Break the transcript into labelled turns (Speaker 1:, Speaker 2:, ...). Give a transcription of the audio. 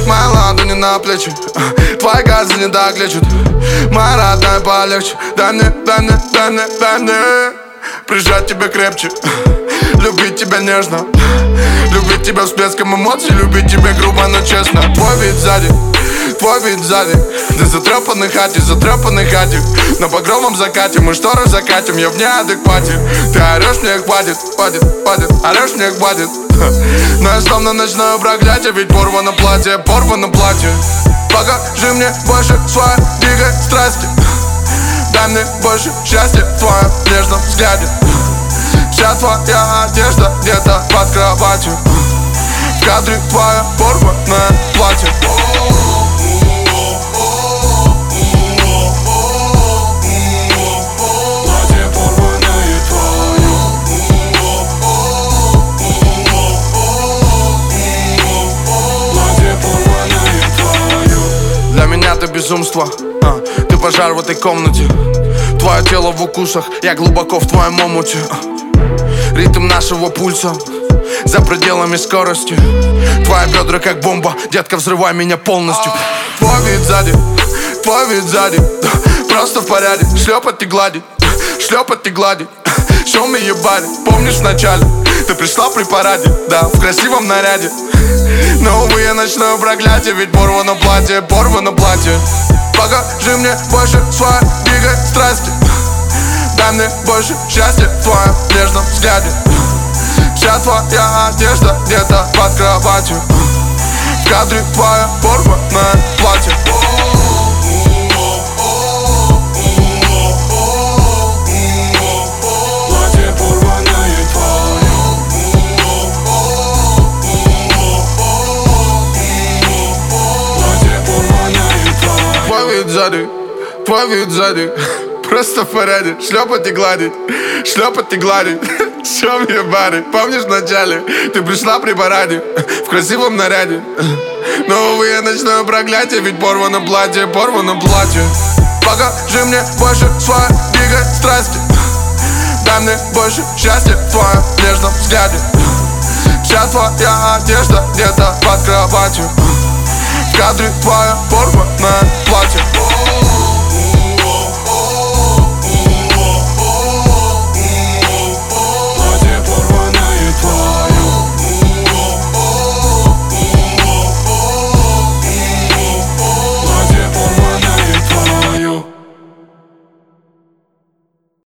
Speaker 1: Мои ладони на плечи, твои газы не так лечат. Моя родная, полегче. Дай мне прижать тебя крепче, любить тебя нежно, любить тебя всплеском эмоций, любить тебя грубо, но честно. Твой вид сзади, ты затрепанный хатик. На багровом закате мы шторы закатим, я в неадеквате. Ты орешь, мне хватит, орешь, мне хватит. Но я словно ночное проклятие, ведь порвано платье. Покажи мне больше своей дикой страсти, дай мне больше счастья в твоем нежном взгляде. Вся твоя одежда где-то под кроватью, в кадре твое порванное платье. Для меня это безумство, ты пожар в этой комнате. Твое тело в укусах, я глубоко в твоем омуте. Ритм нашего пульса за пределами скорости. Твои бедра как бомба, детка, взрывай меня полностью. Твой вид сзади, просто в порядке. Шлепать и гладить. Show me your body. Помнишь вначале, ты пришла при параде, да, в красивом наряде. Но, увы, я ночное проклятие, ведь порвано платье. Покажи мне больше своей дикой страсти, дай мне больше счастья в твоем нежном взгляде. Вся твоя одежда где-то под кроватью, в кадре твое порванное платье. Твой вид сзади, просто в порядке. Шлепать и гладить. Show me your body. Помнишь вначале, ты пришла при параде, в красивом наряде. Но, увы, я ночное проклятие, ведь порвано платье. Покажи мне больше своей дикой страсти, дай мне больше счастья в твоем нежном взгляде. Вся твоя одежда где-то под кроватью, в кадре твое порванное платье.